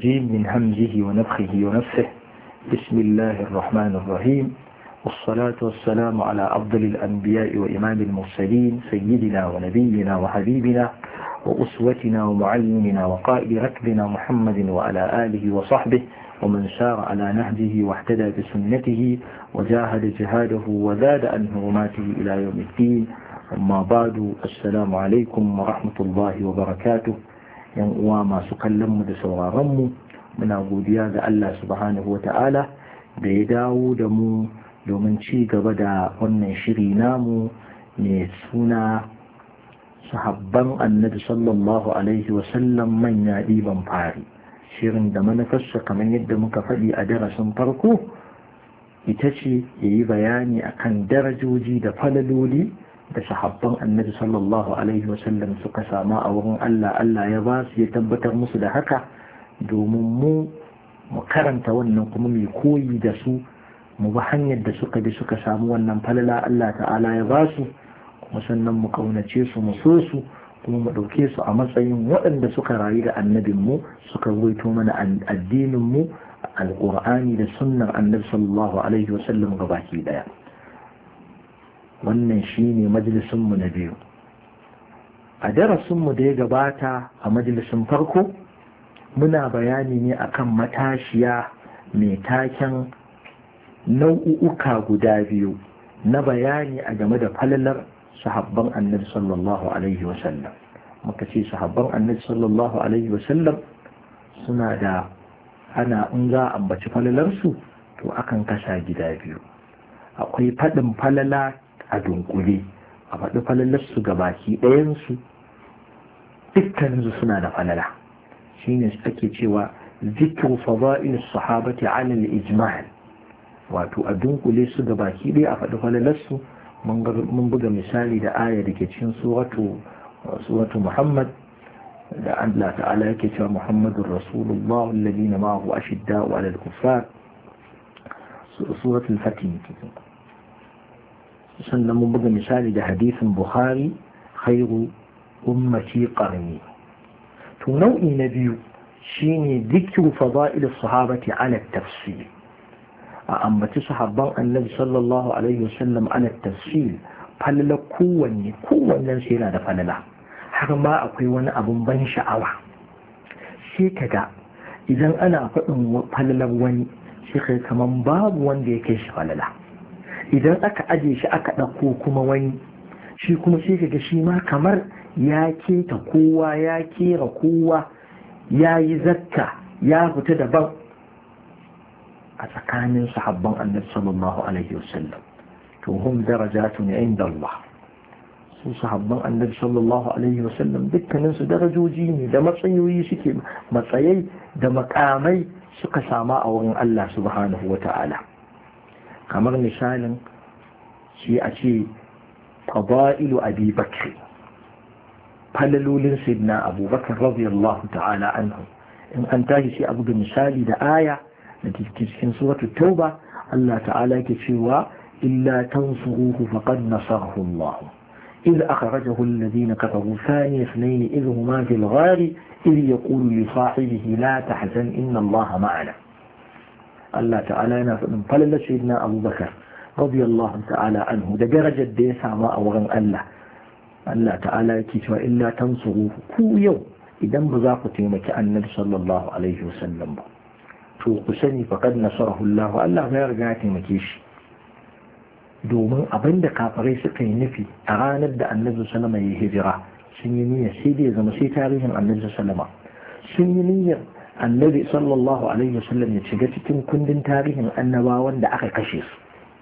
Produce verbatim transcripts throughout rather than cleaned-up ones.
الرجيم من همزه ونفخه ونفسه. بسم الله الرحمن الرحيم، والصلاة والسلام على أفضل الأنبياء وإمام المرسلين سيدنا ونبينا وحبيبنا وأسوتنا ومعلمنا وقائد ركبنا محمد وعلى آله وصحبه ومن سار على نهجه واهتدى بسنته وجاهد جهاده وزاد عن حرماته إلى يوم الدين. أما بعد، السلام عليكم ورحمة الله وبركاته. yan uwa masu kallon mu da sauraron mu, muna godiya ga Allah subhanahu wata'ala da ya dawo da mu domin ci gaba da wannan shiri namu mai suna sahabban annabi sallallahu alaihi wasallam manya ɗiban fari. Shirin da manufarsa kamar yadda muka faɗi a darasin farko ita ce ya yi bayani akan darajoji da falaloli da sahabban annabi sallallahu alaihi wasallam suka samu a wurin Allah. Allah ya ba su, ya tabbatar musu da haka domin mu mu karanta wannan kuma mai koyi da su, mu bi hanyar da suka bi suka samu wannan falala Allah ta'ala ya ba su, kuma sannan mu kaunace su, mu so su, kuma mu ɗauke su a matsayin waɗanda suka rayu da annabin mu, suka ruwaito mana addinin mu, alƙur'ani da sunnar annabi sallallahu alaihi wasallam gabaki daya. Wannan shine majalisunmu na biyu. A darasinmu da ya gabata a majalisun farko muna bayani ne akan matashiya mai taken nau'uka guda biyu na bayani a game da falalar sahabban annabi sallallahu alaihi wasallam. Muka ce sahabban annabi sallallahu alaihi wasallam suna da ana in za a ambaci falalarsu to akan kasa gida biyu. Akwai faɗin falala a dunkule, a faɗi falalarsu ga baki ɗayansu, dukkaninsu suna da falala. Shi ne ake cewa zikiru fada'il sahabati ala al-ijmal, wato a dunkule su ga baki ɗaya a faɗi falalarsu. Mun buga misali da aya da ke cikin suratu suratu Muhammad da Allah ta'ala yake cewa Muhammadur Rasulullah alladhina ma'ahu ashidda'u 'ala al-kuffar, suratul Fatih. sannan mun buga misali da hadisin Bukhari, khairu ummati qarni. To nau'i na biyu shine dhikru fada'il as-sahabati 'ala at-tafsil, a ambaci sahabban annabi sallallahu alaihi wasallam 'ala at-tafsil, falala kowanne kowannen sai yana da falala. Har ma akwai wani abun ban sha'awa, sai kaga idan ana faɗin falalar wani sai kai kaman babu wanda ya kai shi falala. Idan aka aje shi aka ɗauko kuma wani, shi kuma sai kaga shi ma kamar ya keta kowa, ya kera kowa, ya yi zakka, ya fita daban a tsakanin sahabban annabi sallallahu alaihi wasallam. To hum darajatun inda Allah. Su sahabban annabi sallallahu alaihi wasallam dukkanin su darajoji ne da matsayoyi, suke matsayai da makamai suka sama a wurin Allah subhanahu wa ta'ala. Kamar misalin shi a ce fada'ilu abi bakr, falalolin sayyidina abubakar radiyallahu ta'ala anhu. In an tashi sai abu da misali da aya da cikin suratul tauba, Allah ta'ala yake cewa illa tansuruhu faqad nasarahu Allah إذ أخرجه الذين كفروا ثاني اثنين إذ هما في الغار إذ يقول لصاحبه لا تحزن إن الله معنا. Allah ta'ala yana faɗin falalar sayyidina abubakar radiyallahu ta'ala anhu da darajar da ya samu a wurin Allah. Allah ta'ala yake cewa illa tansuruhu, ku yau idan ba za ku taimaki annabi sallallahu alaihi wasallam ba, to ku sani faqad nasarahu Allah, Allah ya riga ya taimake shi. Domin abinda kafirai suka yi nufi a ranar da annabi sallallahu alaihi wasallam ya hijira, sun yi niyyar sai da ya zama sai tarihin annabi sallallahu alaihi wasallam, sun yi niyyar annabi sallallahu alaihi wasallam ya shiga cikin kundin tarihin annabawan da aka kashe su,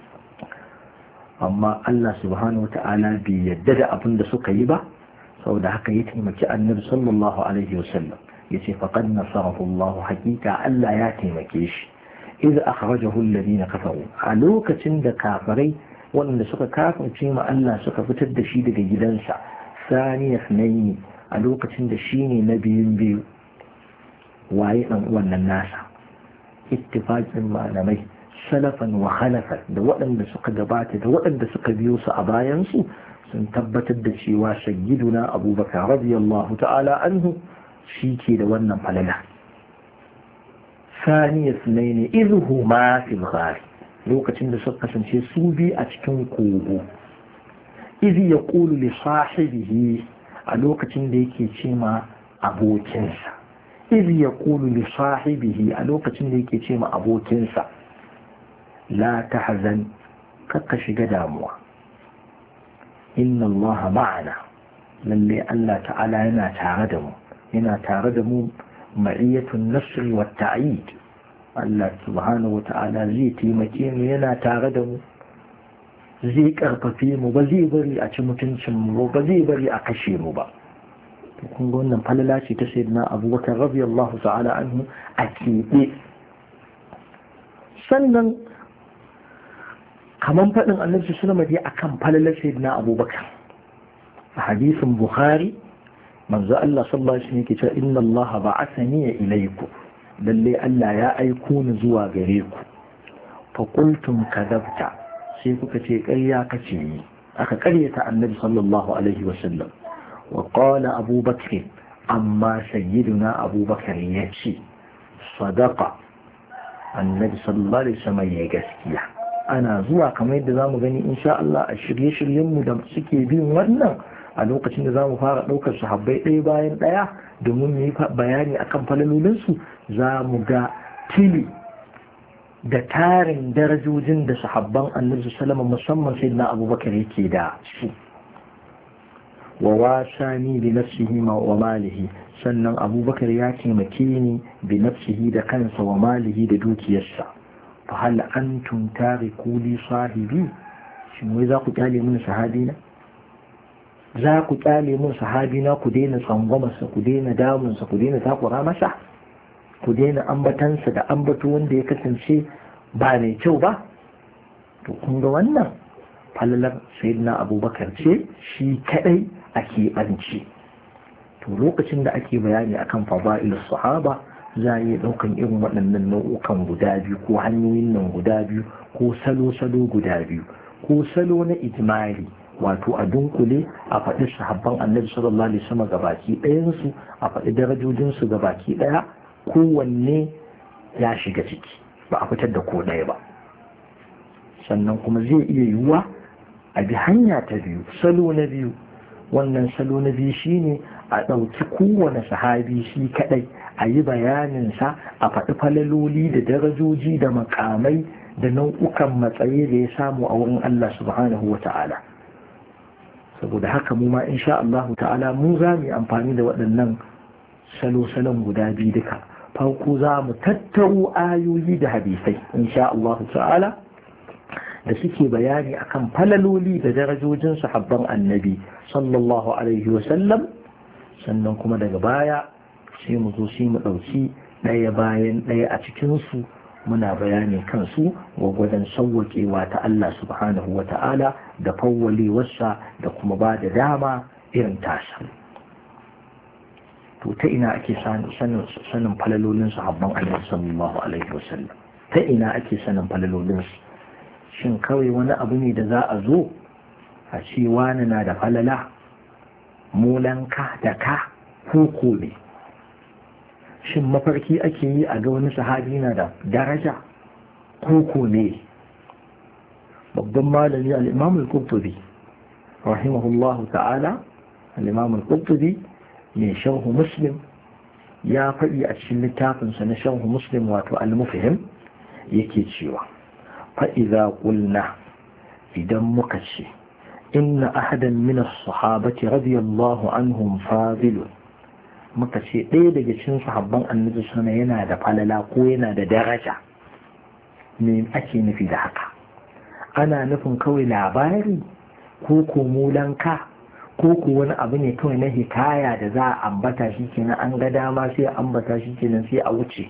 amma Allah subhanahu wata'ala bai yadda da abin da suka yi ba. Saboda haka ya taimaki annabi sallallahu alaihi wasallam, ya ce faqad nasarahu Allah, hakika Allah ya taimake shi. idh akhrajahu alladhina kafaru, a lokacin da kafirai waɗanda suka kafirce ma Allah suka fitar da shi daga gidansa, saniya sunaini, a lokacin da shi ne na biyun biyu. Waye ɗan wannan nasa? Ittifaqin malamai salafan wa khalafan, da waɗanda suka gabata da waɗanda suka biyo su a bayansu, sun tabbatar da cewa sayyiduna abubakar radiyallahu ta'ala anhu shi ke da wannan falala. saniya sunaini izhuma fil ghari lokacin da suka kasance su bi a cikin kogo izi ya ƙulu li sahibihi a lokacin da yake ce ma abokinsa izi ya ƙulu li sahibihi a lokacin da yake ce ma abokinsa la tahzan kakka shiga damuwa inna allaha ma'ana lalle Allah ta'ala yana tare da mu yana tare da mu ma'iyyatun nasri wa ta'id Allah subhanahu wa ta'ala zai taimake mu yana tare da mu zai karfafe mu ba zai bari a ci mutuncin mu ba zai bari a kashe mu ba kun ga wannan falala ce ta sayyidina Abubakar radiyallahu ta'ala anhu a keɓe sannan kaman faɗin annabi sallallahu alaihi wasallam akan falalar sayyidina Abubakar a hadisin Bukhari manzo Allah sallallahu alaihi wasallam yake cewa inna Allah ba'athani ilaykum lalle Allah ya aiko ni zuwa gare ku fa qultum kadabta sai kuka ce ƙarya kace yi aka ƙaryata annabi sallallahu alaihi wasallam wa qala Abu Bakr amma sayyiduna Abu Bakr yace sadaqa annabi sallallahu alaihi wasallam ya gaskiya ana zuwa kamar yadda zamu gani insha Allah a shirye-shiryen mu da suke bin wannan a lokacin da zamu fara daukar sahabbai ɗaya bayan ɗaya domin mu yi bayani akan falalolinsu za mu ga tili da tarin darajojin da sahabban annabi sallama musamman sai na abubakar yake da su wa wasani bi nafsihi wa malihi sannan abubakar ya taimake ni bi nafsihi da kansa wa malihi da dukiyarsa fa hal antum tariku li sahibi shin wai za ku kyale mun sahabina za ku kyale mun sahabina ku daina tsangwamarsa ku daina damunsa ku daina takura masa ku daina ambatansa da ambato wanda ya kasance ba mai kyau ba to kun ga wannan falalar sayyidina abubakar ce shi kadai a keɓance to lokacin da ake bayani akan fada'il sahaba za a yi ɗaukan irin waɗannan nau'ukan guda biyu ko hanyoyin nan guda biyu ko salo-salo guda biyu ko salo na ijmali wato a dunkule a faɗi sahabban annabi sallallahu alaihi wasallam gabaki ɗayansu a faɗi darajojinsu gabaki ɗaya kowanne ya shiga ciki ba a fitar da ko ɗaya ba sannan kuma zai iya yiwuwa a bi hanya ta biyu salo na biyu wannan salo na biyu shine a ɗauki kowane sahabi shi kaɗai a yi bayaninsa a faɗi falaloli da darajoji da makamai da nau'ukan matsayi da ya samu a wurin Allah subhanahu wa ta'ala saboda haka mu ma insha Allah ta'ala mu za mu yi amfani da waɗannan salo-salon guda biyu duka farko za mu tattaro ayoyi da hadisai insha Allah ta'ala da suke bayani akan falaloli da darajojin sahabban annabi sallallahu alaihi wa sallam sannan kuma daga baya sai mu zo sai mu ɗauki ɗaya bayan ɗaya a cikinsu muna bayani kansu gwagwadon sauwaƙewa ta Allah subhanahu wa ta'ala da fawwalewarsa da kuma ba da dama irin tasa to ta ina ake sanin falalolin sahabban Allah sallallahu alaihi wasallam ta ina ake sanin falalolin su shin kawai wani abu ne da za a zo a ce wani na da falala molanka da ka ko ne shin mafarki ake yi a ga wani sahabi na da daraja ko ne babban malami al-imam al-qurtubi rahimahullahu ta'ala al-imam al-qurtubi mai sharhu muslim ya faɗi a cikin littafinsa na sharhu muslim wato al-mufhim yake cewa fa'iza qulna idan muka ce inna ahadan min as-sahabati radiyallahu anhum fadilun muka ce ɗaya daga cikin sahabban annabi sana yana da falala ko yana da daraja me ake nufi da haka ana nufin kawai labari ko komolanka ko ko wani abu ne kawai na hikaya da za a ambata shi kenan an ga dama sai a ambata shi kenan sai a wuce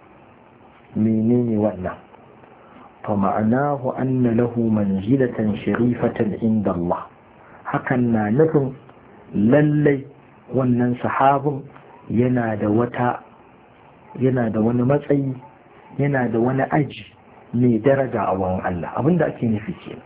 menene wannan fa ma'anahu anna lahu manzilatan sharifatan inda Allah hakan na nufin lallai wannan sahabin yana da wata yana da wani matsayi yana da wani aji mai daraja a wurin Allah abinda ake nufi kenan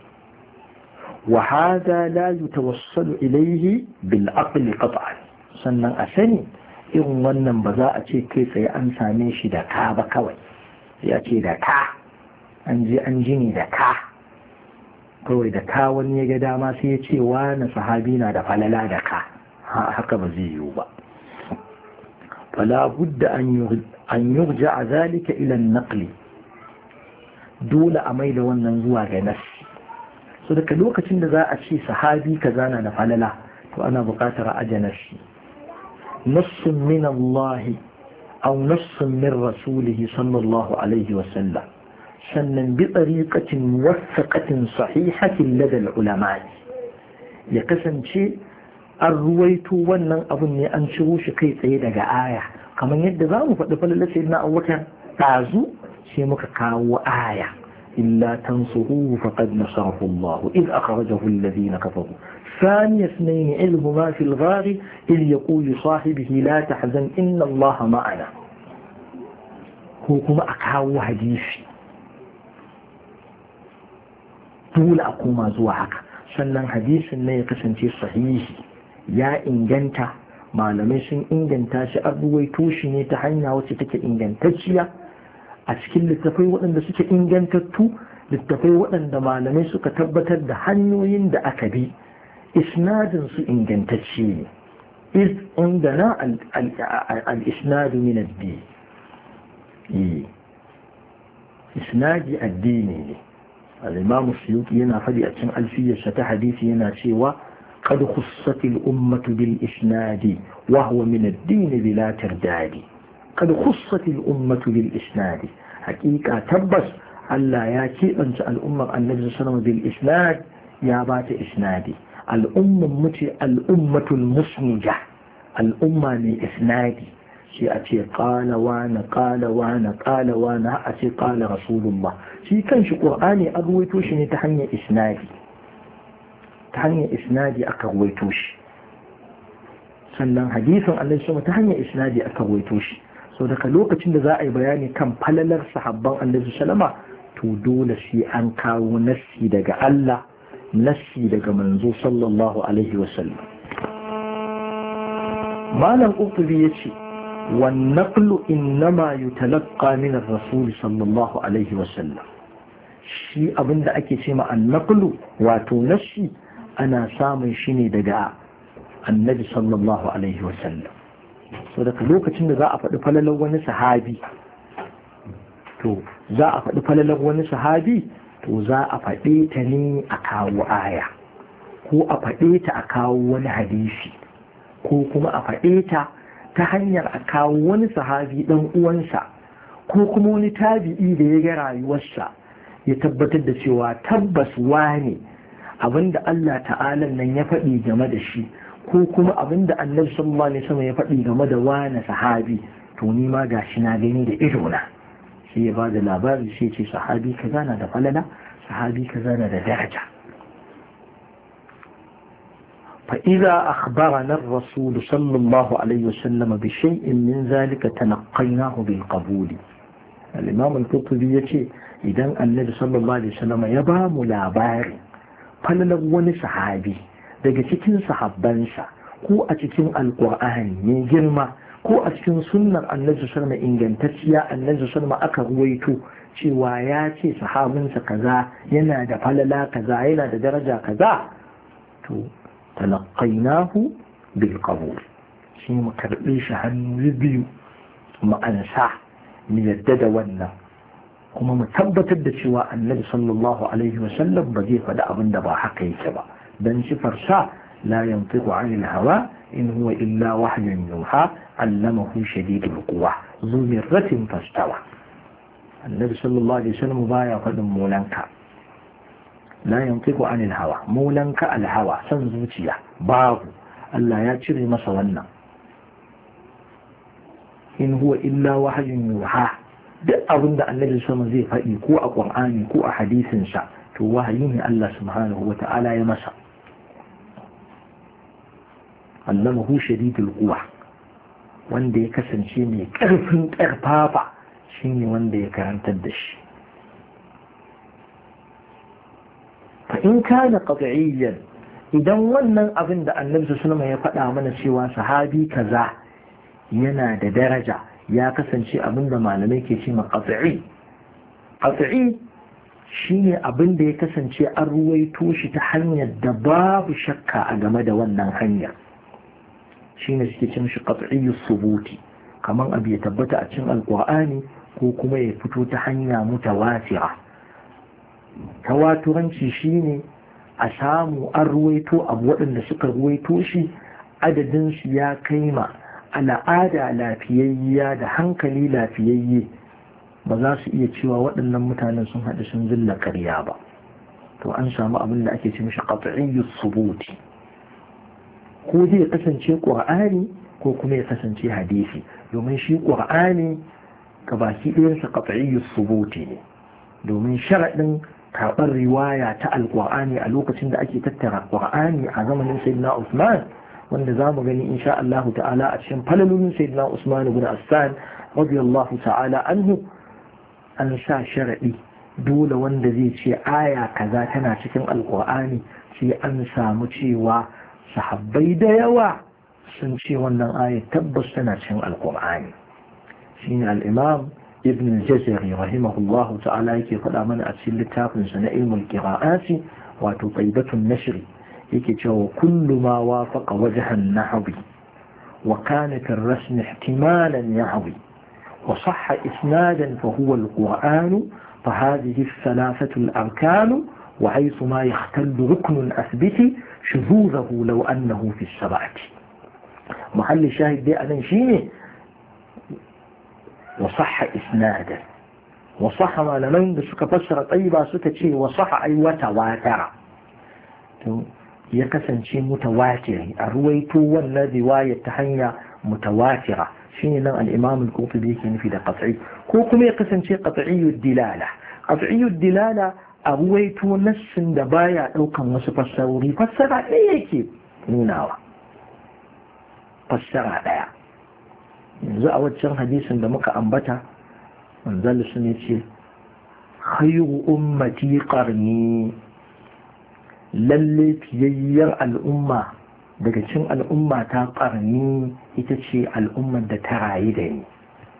wa hada la yatawassalu ilayhi bil aqli qat'an sannan a sani irin wannan ba za a ce kai tsaye an same shi da ka ba kawai sai a ce da ka an ji an ji ne da ka kawai da ka wani ya ga dama sai ya ce wani sahabi na da falala da ka haka ba zai yiwu ba. fala budda an yurja a zalika ilan naqli, dole a mai da wannan zuwa ga nassi. so daga lokacin da za a ce sahabi kaza na da falala to ana buƙatar a aje nassi, nassun min Allah aw nassun min rasulihi sallallahu alaihi wa sallam, sannan bi tsariƙatin wasaƙatin sahihatin ladal ulama, ya kasance an ruwaito wannan abun ne an ciro shi kai tsaye daga aya, kamar yadda za mu faɗi falalar sayyidina Abubakar ɗazu sai muka kawo aya illa tansuruhu faqad nasarahu Allah id akhrajahu alladhina kafaru ثاني اثنين إذ هما في الغار إذ يقول لصاحبه لا تحزن إن الله معنا. هو كما أكاو حديثي dole a koma zuwa haka, sannan hadisin ne ya kasance sahihi ya inganta, malamai sun inganta shi, an ruwaito shi ne ta hanya wacce take ingantacciya a cikin littafai waɗanda suke ingantattu, littafai waɗanda malamai suka tabbatar da hanyoyin da aka bi isnadin su ingantacce ne. iz indana al-isnadu min ad-din, isnadi addini ne. الإمام السيوطي ينا فدي أتشن ألفية شتا حديث ينا شيوا قد خصت الأمة بالإسناد وهو من الدين بلا ترداد. قد خصت الأمة بالإسناد، حقيقة تبس ألا ياكي أنت الأمة النبي صلى الله عليه وسلم بالإسناد يا بات إسنادي. الأمة متي الأمة المسنجة، الأمة من إسنادي، sai a ce ƙala wane ƙala wane ƙala wane a ce ƙala rasulullah. shi kan shi ƙur'ani an ruwaito shi ne ta hanyar isnadi, ta hanyar isnadi aka ruwaito shi, sannan hadisin Allah sama ta hanyar isnadi aka ruwaito shi. so daga lokacin da za a yi bayani kan falalar sahabban Annabi sallama to dole sai an kawo nassi daga Allah, nassi daga manzo sallallahu alaihi wasallam. malam Qurtubi yace والنقل إنما يتلقى من الرسول صلى الله عليه وسلم. شيء أبن ake ce ma النقل wato nashi ana samun shi ne daga annabi sallallahu alaihi wasallam. so daga lokacin da za a faɗi falalar wani sahabi to za a faɗi falalar wani sahabi to za a faɗe ta ne a kawo aya, ko a faɗe ta a kawo wani hadisi, ko kuma a faɗe ta ta hanyar a kawo wani sahabi ɗan uwansa, ko kuma wani tabi'i da ya ga rayuwarsa ya tabbatar da cewa tabbas wane abinda Allah ta'ala nan ya faɗi game da shi, ko kuma abinda Annabi sallallahu alaihi wasallam ya faɗi game da wane sahabi to ni ma gashi na gani da ido na, sai ya bada labari sai ce sahabi kaza na da falala, sahabi kaza na da daraja. فإذا أخبرنا الرسول صلى الله عليه وسلم بشيء من ذلك تلقيناه بالقبول. الإمام القرطبي يقول إذا النبي صلى الله عليه وسلم يبا ملاباري فللو wani sahabi daga cikin sahabbansa, ko a cikin alƙur'ani mai girma, ko a cikin sunnar annabi sallallahu alaihi ingantacciya annabi sallallahu aka ruwaito cewa ya ce sahabinsa kaza yana da falala kaza, yana da daraja kaza, to talaqainahu bil qabul, shi mu karbe shi hannu biyu mu ansa mu yadda da wannan, kuma mu tabbatar da cewa annabi sallallahu alaihi wasallam ba zai faɗi abin da ba haka yake ba, dan sifar sa la yantiqu anil hawa in huwa illa wahyun yuha allamahu shadidul quwa zu mirratin fastawa. annabi sallallahu alaihi wasallam baya faɗin molanka, la yantiqu anil hawa, molanka al hawa san zuciya babu, Allah ya cire masa wannan. in huwa illa wahyun yuha, duk abin da annabi sama zai faɗi ko a ƙur'ani ko a hadisinsa to wahayi ne Allah subhanahu wa ta'ala ya masa. allamahu shadidul quwa, wanda ya kasance mai ƙarfin ƙarfafa shine wanda ya karantar da shi. fa in kana qat'iyyan, idan wannan abin da annabi sallallahu alaihi wasallam ya faɗa mana cewa sahabi kaza yana da daraja ya kasance abin da malamai ke ce maqat'i, qat'i shine abin da ya kasance an ruwaito shi ta hanyar da babu shakka a game da wannan hanyar, shine suke cin shi qat'iyyu subuti, kaman abu ya tabbata a cikin alqur'ani ko kuma ya fito ta hanya mutawatira. Tawaturanci shine a samu an ruwaito abu waɗanda suka ruwaito shi adadin su ya kai ma al'ada lafiyayya da hankali lafiyayye ba za su iya cewa waɗannan mutanen sun haɗu sun zilla ƙarya ba. To an samu abin da ake ce mishi qat'iyyu subuti, ko zai kasance ƙur'ani ko kuma ya kasance hadisi, domin shi ƙur'ani ga baki ɗayansa qat'iyyu subuti ne, domin sharaɗin karɓar riwaya ta alƙur'ani a lokacin da ake tattara ƙur'ani a zamanin sayyidina Usman, wanda za mu gani insha Allah ta'ala a cikin falalolin sayyidina Usman ibn Affan radiyallahu ta'ala anhu, an sa sharaɗi dole wanda zai ce aya kaza tana cikin alƙur'ani sai an samu cewa sahabbai da yawa sun ce wannan aya tabbas tana cikin alƙur'ani. shine al-imam ibn al-jazari rahimahullahu ta'ala yake faɗa mana a cikin littafinsa na ilmul qira'ati wato taibatun nashri, yake cewa kullu ma wafaqa wajhan nahwi wa kanat ar-rasm ihtimalan yahwi wa sahha isnadan fa huwa al-qur'an fa hadhihi ath-thalathatu al-arkan wa haythu ma yahtallu rukn athbiti shuzuzahu law annahu fi as-sab'ati. محل shahid dai anan shine وصح إسنادا. وصح ما لمن بسك فسر طيبا سكتشي وصح أي وتواتر يكسن شيء متواتر الرويتو والذي واية تحنيا متواترة شيء الإمام القرطبي كان في قطعي كوكم يكسن شيء قطعي الدلالة. قطعي الدلالة الرويتو نفس دبايا أو كم وصف السوري فسر عليك نيناوا فسر عليك. yanzu a waccan hadisin da muka ambata manzal sun yace khayru ummati qarni, lalle fiyayyar al'umma daga cikin al'umma ta qarni ita ce al'ummar da ta rayu da ni.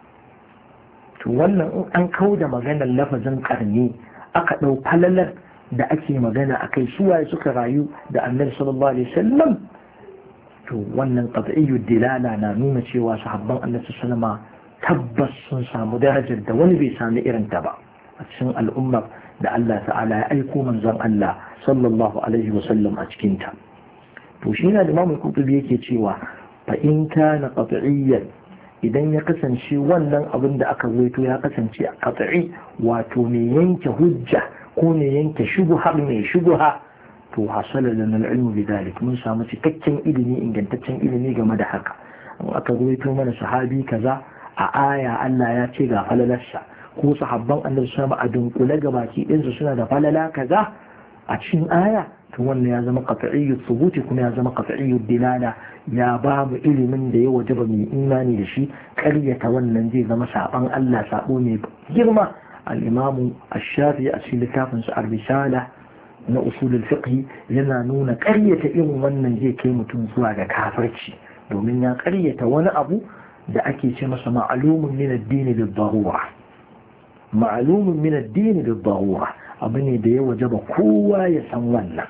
to wannan in an kauda maganar lafazin qarni aka dau falalar da ake magana akai suwaye suka rayu da annabi sallallahu alaihi wasallam, to wannan qat'iyyu dilala na nuna cewa sahabban annabi sallama tabbas sun samu darajar da wani bai sami irin ta ba a cikin al'ummar da Allah ta'ala ya aiko manzon Allah sallallahu alaihi wasallam a cikin ta. to shi na da Imam Qurtubi yake cewa fa in kana qat'iyyan, idan ya kasance wannan abin da aka waito ya kasance qat'i, wato mai yanke hujja ko mai yanke shubha mai shubha, to hasala lana al-ilmu bidalik, mun samu cikakken ilimi ingantaccen ilimi game da haka. in aka ruwaito mana sahabi kaza a aya Allah ya ce ga falalarsa, ko sahabban annabi sama a dunkule ga baki ɗinsu suna da falala kaza a cikin aya, to wannan ya zama qat'iyyu thubuti kuma ya zama qat'iyyu dilala, ya ba mu ilimin da ya wajaba mai imani da shi. ƙaryata wannan zai zama saban Allah, sabo mai girma. al-imamu ash-shafi'i a cikin littafinsa ar-risala na usulul fiqh yana nuna ƙaryata irin wannan zai kai mutum zuwa ga kafirci, domin ya ƙaryata wani abu da ake ce masa ma'lumun min ad-din bil-darura. ma'lumun min ad-din bil-darura abu ne da ya wajaba kowa ya san wannan,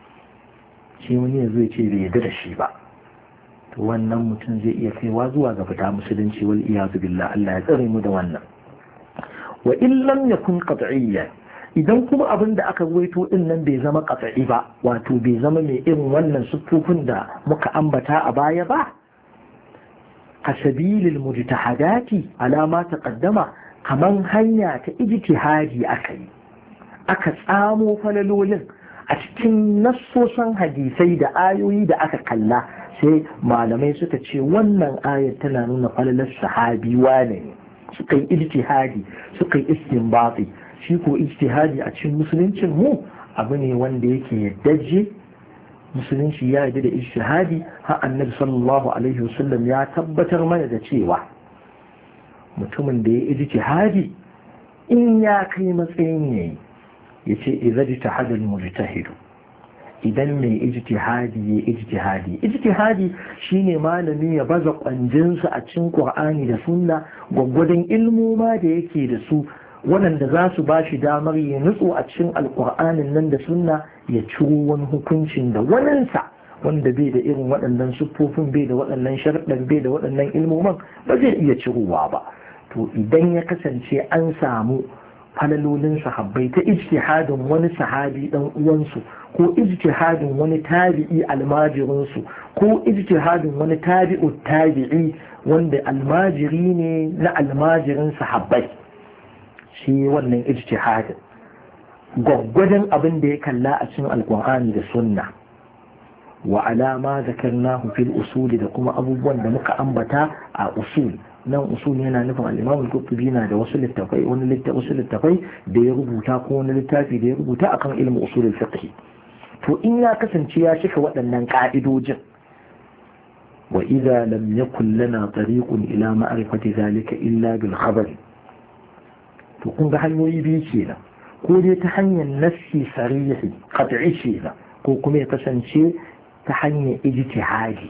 shi wani yazo ya ce bai yarda da shi ba, to wannan mutum zai iya kaiwa zuwa ga fita musulunci, wal iyadu billah. Allah ya tsare mu da wannan. wa in lam yakun qat'iyyan, idan kuma abin da aka ruwaito din nan bai zama qat'i ba, wato bai zama mai irin wannan siffofin da muka ambata a baya ba, a sabilil mujtahadati ala ma taqaddama, kaman hanya ta ijtihadi aka yi aka tsamo falalolin a cikin nassosan hadisai da ayoyi da aka kalla, sai malamai suka ce wannan ayar tana nuna falalar sahabi wane ne, suka yi ijtihadi suka yi istinbati. shi ko ijtihadi a cikin musuluncin mu abu ne wanda yake yaddaje, musulunci ya yarda da ijtihadi. har annabi sallallahu alaihi wasallam ya tabbatar mana da cewa mutumin da ya ijtihadi in ya kai matsayin yayi yace idza ijtahada al-mujtahid, idan mai ijtihadi ya ijtihadi ijtihadi shine malami ya baza kwanjinsa a cikin Qur'ani da Sunna gwaggwadon ilmoma da yake da su waɗanda za su ba shi damar ya nutsu a cikin alƙur'anin nan da sunna ya ciro wani hukuncin da waninsa wanda bai da irin waɗannan siffofin, bai da waɗannan sharɗan, bai da waɗannan ilmoman, ba zai iya cirowa ba. To idan ya kasance an samu falalolin sahabbai ta ijtihadin wani sahabi dan uwansu, ko ijtihadin wani tabi'i almajirinsu, ko ijtihadin wani tabi'u tabi'i wanda almajiri ne na almajirin sahabbai, shi wannan ijtihadin gwaggwadon abin da ya kalla a cikin alkur'ani da sunna, wa alama zakarnahu fil usuli, da kuma abubuwan da muka ambata a usul. nan usul yana nufin al-Imam al-Qurtubi na da wasu littafai, wani littafi wasu littafai da ya rubuta, ko wani littafi da ya rubuta akan ilmin usul al-fiqh. to in ya kasance ya cika waɗannan ka'idojin, wa idza lam yakul lana tariqun ila ma'rifati zalika illa bil khabar, to kun ga hanyoyi biyu kenan, ko dai ta hanyar nassi sarihi qat'i kenan, ko kuma ya kasance ta hanyar ijtihadi.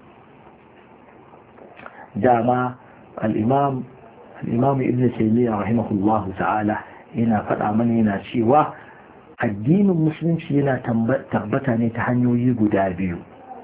dama الإمام الإمام ابن تيمية رحمه الله تعالى هنا فدع من هنا شيوا الدين المسلم هنا تربتني تحنيو يقدا بيو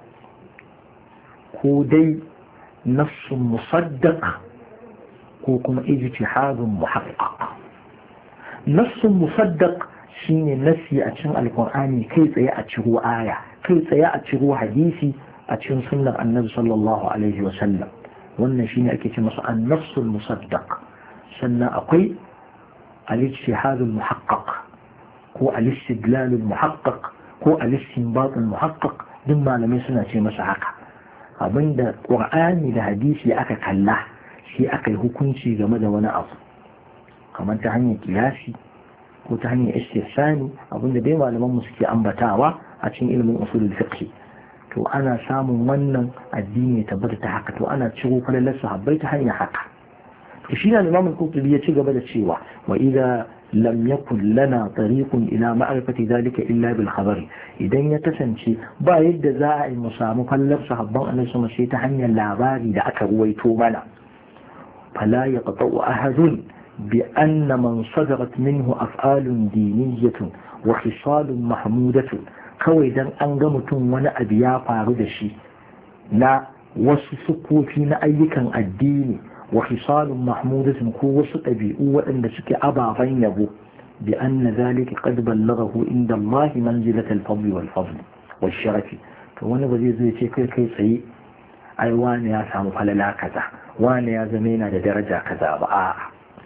كودي نص مصدق كوكما اجتهاد محقق. نص مصدق شين نسي أتشن القرآن كيف يأتشرو آية، كيف يأتشرو حديثي أتشن سنة النبي صلى الله عليه وسلم. wannan shine ake ce masa an-nafsul musaddaq. sannan akwai al-ijtihad al-muhaqqaq, ko al-istidlal al-muhaqqaq, ko al-istinbat al-muhaqqaq, duk malamai suna ce masa haka. abinda qur'ani da hadisi aka kalla shi aka yi hukunci game da wani abu, kamar ta hanyar kiyasi ko ta hanyar istihsani, abinda dai malaman mu suke ambatawa a cikin ilimin usulul fiqh. to ana samun wannan addini ya tabbata ta haka, to ana ciro falalar sahabbai ta hanyar haka. to shi ne Imam al-Qurtubi ya ci gaba da cewa wa idza lam yakun lana tariqun ila ma'rifati zalika illa bil khabar, idan ya kasance ba yadda za a yi mu samu falalar sahabban annabi sama sai ta hanyar labari da aka ruwaito mana, fala yaqta'u ahadun bi anna man sadarat minhu af'alun diniyyatun wa khisalun mahmudatun, kawai dan an ga mutum wani abu ya faru da shi na wasu sukofi na ayyukan addini, wa hisalun mahmudatin, ko wasu ɗabi'u waɗanda suke ababen yabo, bi anna zalika qad ballaghahu inda Allah manzilatal fadl wal fadl wal sharafi. to wani ba zai zo ya ce kai kai tsaye ai wani ya samu falala kaza, wani ya zama yana da daraja kaza ba, a'a.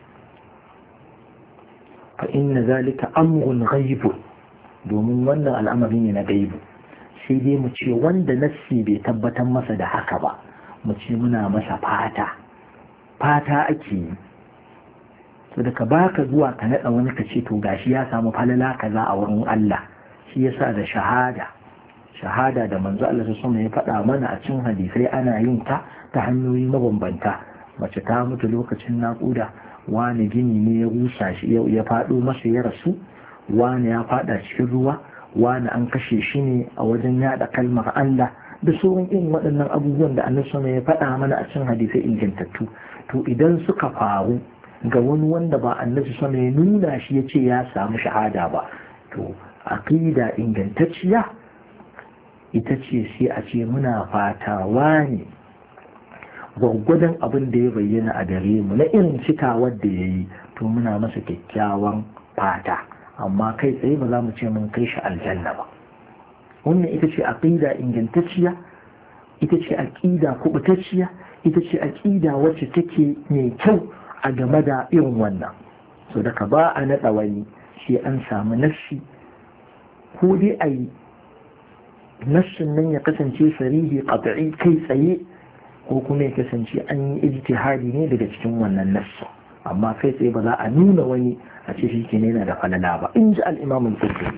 fa inna zalika amrun ghaibun, domin wannan al'amari ne na gaibu, sai dai mu ce wanda nassi bai tabbatar masa da haka ba, mu ce muna masa fata fata ake yi. to da ka baka zuwa ka naɗa wani ka ce to gashi ya samu falala kaza a wurin Allah, shi yasa da shahada shahada da manzo Allah sallallahu alaihi wasallam ya faɗa mana a cikin hadisai ana yin ta ta hanyoyi mabambanta. mace ta mutu lokacin naƙuda, wani gini ne ya rusa shi ya faɗo masa ya rasu, wani ya fada cikin ruwa, wani an kashe shi ne a wajen yada kalmar Allah, da sauran irin waɗannan abubuwan da annabi sama ya faɗa mana a cikin hadisai ingantattu. to idan suka faru ga wani wanda ba annabi sama ya nuna shi ya ce ya samu shahada ba, to aqida ingantacciya ita ce sai a ce muna fatawa ne gwaggwadon abin da ya bayyana a gare mu na irin cikawar da ya yi, to muna masa kyakkyawan fata, amma kai tsaye ba za mu ce mun kai shi aljanna ba. wannan ita ce aqida ingantacciya, ita ce aqida kubutacciya, ita ce aqida wacce take mai kyau a game da irin wannan. so daga ba a naɗa wani sai an samu nassi, ko dai a yi nassin nan ya kasance sarihi qat'i kai tsaye, ko kuma ya kasance an yi ijtihadi ne daga cikin wannan nassin, amma kai tsaye ba za a nuna wani a ce shi ke yana da falala ba, in ji al-Imam al-Qurtubi.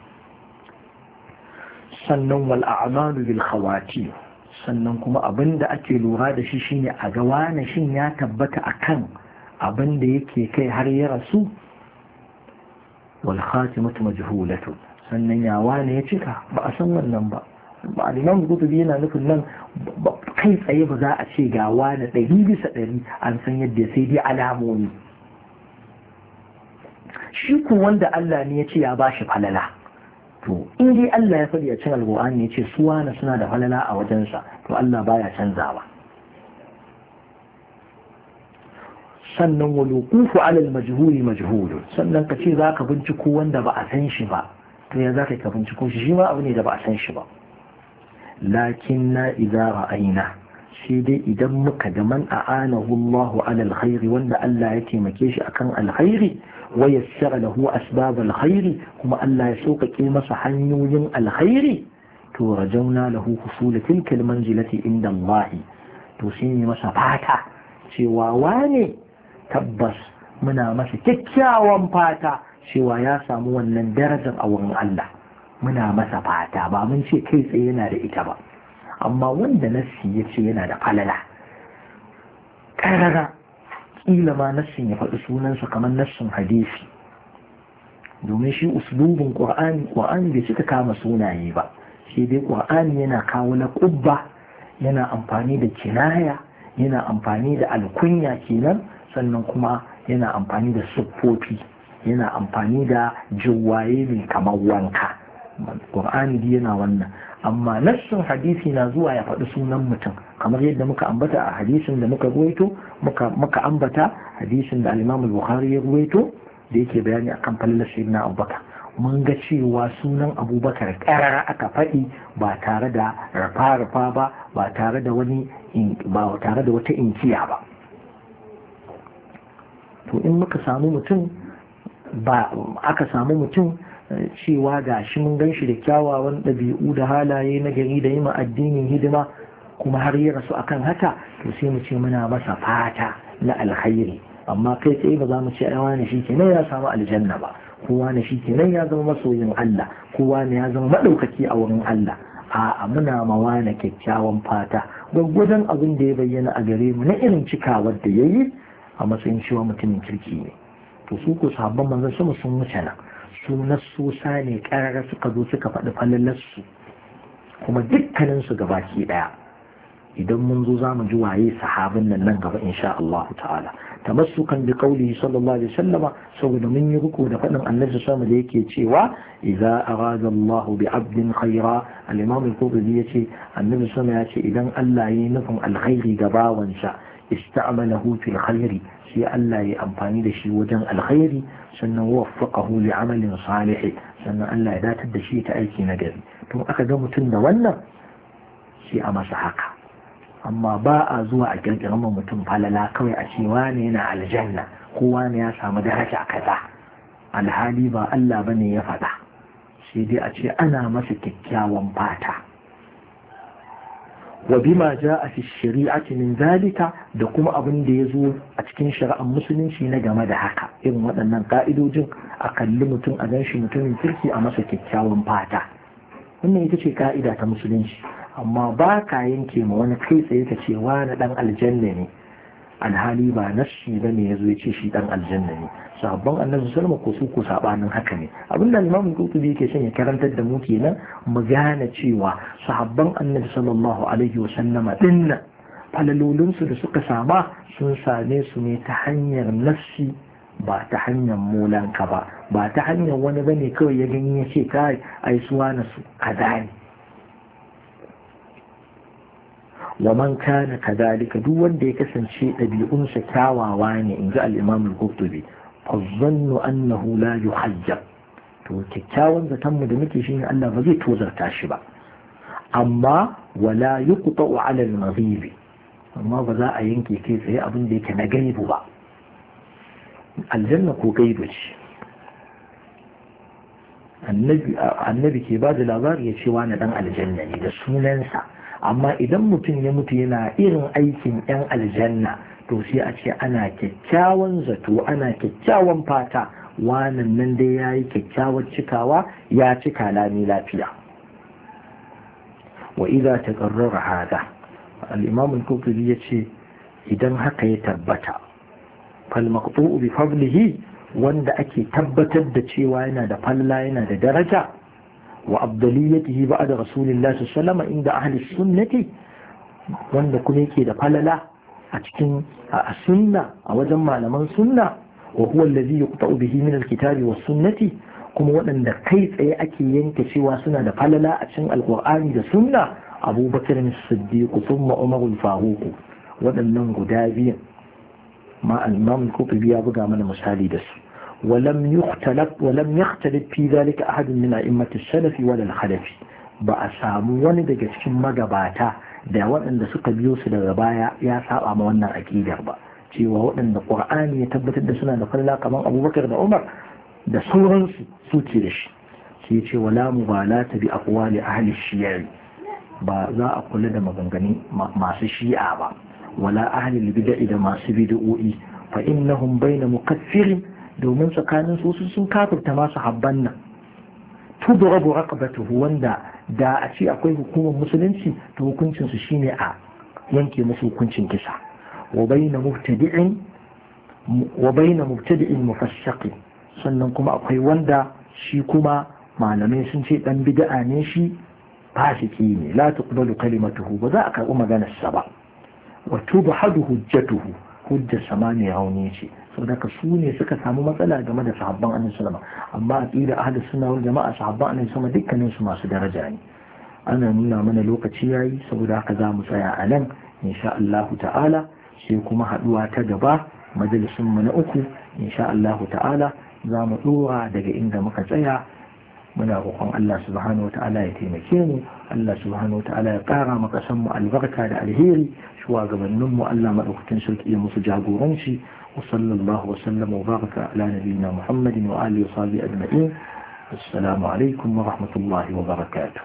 sannan wal a'malu bil khawati, sannan kuma abin da ake lura da shi shine a ga wani shin ya tabbata akan abin da yake kai har ya rasu. wal khatimatu majhulatu, sannan ya wani ya cika ba a san wannan ba. ba al-Imam al-Qurtubi yana nufin nan kai tsaye ba za a ce ga wani ɗari bisa ɗari an san yadda, sai dai alamomi shi ko wanda Allah ne ya ce ya bashi falala to in dai Allah ya faɗi a cikin alƙur'ani ya ce su wani suna da falala a wajensa to Allah baya canzawa. sannan waluqufu ala al-majhuli majhul sannan ka ce zaka binciko wanda ba a san shi ba to ya zaka ka binciko shi shi ma abu ne da ba a san shi ba. lakinna idza ra'ayna shi dai idan muka ga man a'anahu Allah ala al-khair wanda Allah ya taimake shi akan alkhairi wa yassara lahu asbab alkhair kuma Allah ya sauƙaƙe masa hanyoyin alkhairi to rajauna lahu husul tilka almanzilati inda Allah to shi ne masa fata cewa wane tabbas muna masa kyakkyawan fata cewa ya samu wannan darajar a wurin Allah muna masa fata ba mun ce kai tsaye yana da ita ba amma wanda nassi ya ce yana da falala ƙarara ƙila ma nassin ya faɗi sunansa kamar nassin hadisi domin shi uslubin ƙur'ani ƙur'ani bai cika kama sunaye ba shi dai ƙur'ani yana kawo na ƙubba yana amfani da kinaya yana amfani da alkunya kenan sannan kuma yana amfani da siffofi yana amfani da jiwaye mai kamar wanka ƙur'ani dai yana wannan amma nassin hadisi na zuwa ya faɗi sunan mutum kamar yadda muka ambata a hadisin da muka ruwaito muka muka ambata hadisin da al-Imam al-Bukhari ya ruwaito da yake bayani akan falalar sayyidina Abubakar mun ga cewa sunan Abubakar karara aka faɗi ba tare da rafa-rafa ba ba tare da wani ba tare da wata inkiya ba to in muka samu mutum ba aka samu mutum cewa ga shi mun gan shi da kyawawan ɗabi'u da halaye na gari da yi ma addinin hidima kuma har yi rasu akan haka to sai mu ce muna masa fata na alkhairi amma kai tsaye ba za mu ce ai wani shi kenan ya samu aljanna ba kowa ne shi kenan ya zama masoyin Allah kowa ne ya zama madaukaki a wurin Allah a'a muna mawa na kyakkyawan fata gwaggwadon abin da ya bayyana a gare mu na irin cikawar da yayi a matsayin cewa mutumin kirki ne to su ko sahabban manzon sama sun wuce nan su nassosa ne karara suka zo suka faɗi falalarsu kuma dukkaninsu gabaki ɗaya idan mun zo za mu ji waye sahabin nan nan gaba insha Allah ta'ala tamassukan bi qawlihi sallallahu alaihi wasallam saboda mun yi ruku da faɗin annabi sama da yake cewa idza arada Allah bi 'abdin khaira al-imam al-qurtubi yace annabi sama ya ce idan Allah yayi nufin alkhairi ga bawansa ista'malahu fil khairi sai Allah ya amfani da shi wajen alkhairi sannan waffaqahu li amalin salih sannan Allah ya datar da shi ta aiki na gari to aka ga mutum da wannan sai a masa haka amma ba a zuwa a kirkirar mutum falala kawai a ce wane yana aljanna ko wane ya samu daraja kaza alhali ba Allah bane ya faɗa sai dai a ce ana masa kyakkyawan fata wa bima jaa fi shari'ati min zalika da kuma abin da yazo a cikin shari'ar musulunci na game da haka irin waɗannan ka'idojin a kalli mutum a ganshi mutumin kirki a masa kyakkyawan fata wannan ita ce ka'ida ta musulunci amma ba ka yanke ma wani kai tsaye ka ce wani dan aljanna ne alhali ba nassi ba ne yazo ya ce shi dan aljanna ne sabon annabi sallallahu alaihi wasallam ko su ko sabanin haka ne abin da Imam Qurtubi yake son ya karantar da mu kenan mu gane cewa sahabban annabi sallallahu alaihi wasallam dinnan falalolin su da suka sama sun same su ne ta hanyar nassi ba ta hanyar molanka ba ba ta hanyar wani bane kawai ya gani ya ce kai ai suwa na su kaza ne wa man kana kadhalika duk wanda ya kasance ɗabi'unsa kyawawa ne in ji al-Imam al-Qurtubi fazannu annahu la yuhajjab to kyakkyawan zaton mu da muke shine Allah ba zai tozarta shi ba amma wala yuqta'u 'ala al-maghib amma ba za a yanke kai tsaye abin da yake na gaibu ba aljanna ko gaibu ce annabi annabi ke ba da labari ya ce wani dan aljanna ne da sunansa amma idan mutum ya mutu yana irin aikin yan aljanna to sai a ce ana kyakkyawan zato ana kyakkyawan fata wannan nan dai ya yi kyakkyawar cikawa ya cika lami lafiya wa idza taqarrara hada al-imam al-qurtubi yace idan haka ya tabbata fal maqtu'u bi fadlihi wanda ake tabbatar da cewa yana da falla yana da daraja وأفضليته بعد رسول الله صلى الله عليه وسلم عند أهل السنة wanda kuma yake da falala a cikin a sunna a wajen malaman sunna wa huwa alladhi yuqta'u bihi min al-kitabi was-sunnati kuma waɗanda kai tsaye ake yanke cewa suna da falala a cikin alqur'ani da sunna abubakar as-siddiq thumma umar al-faruq waɗannan guda biyan ma al-imam al-qurtubi ya buga mana misali da su ولم يختلف ولم يختلف في ذلك أحد من أئمة السلف ولا الخلف بأسامو wani daga cikin magabata da waɗanda suka biyo su daga baya ya saba ma wannan akidar ba cewa waɗanda Qur'ani ya tabbatar da suna da falla kamar Abubakar da Umar da sauransu su ce da shi sai ce wala mubalata bi aqwali ahli shi'a ba za a kula da maganganun masu shi'a ba wala ahli bid'a da masu bid'o'i fa innahum bayna mukaffirin domin tsakanin su sun kafirta masu habban nan tudrabu raqabatuhu wanda da a ce akwai hukumar musulunci to hukuncin su shine a yanke musu hukuncin kisa wa bayna mubtadi'in wa bayna mubtadi'in mufassiqin sannan kuma akwai wanda shi kuma malamai sun ce dan bid'a ne shi fasiki ne la tuqbalu kalimatuhu ba za a karɓi maganar sa ba wa tubhadu hujjatuhu hujjar sama ne rauni ce saboda su ne suka samu matsala game da sahabban annabi sallama amma aqida ahlus sunna wal jama'a sahabban annabi sallama dukkanin su masu daraja ne ana nuna mana lokaci yayi saboda haka za mu tsaya a nan insha Allah ta'ala sai kuma haduwa ta gaba majalisun mu na uku insha Allah ta'ala za mu dora daga inda muka tsaya muna roƙon Allah subhanahu wa ta'ala ya taimake mu Allah subhanahu wa ta'ala ya ƙara maka san mu albarka da alheri shugabannin mu Allah madaukakin sarki ya musu jagoranci wa sallallahu wa sallam wa baraka ala nabiyyina Muhammadin wa alihi wa sahbihi ajma'in assalamu alaikum wa rahmatullahi wa barakatuh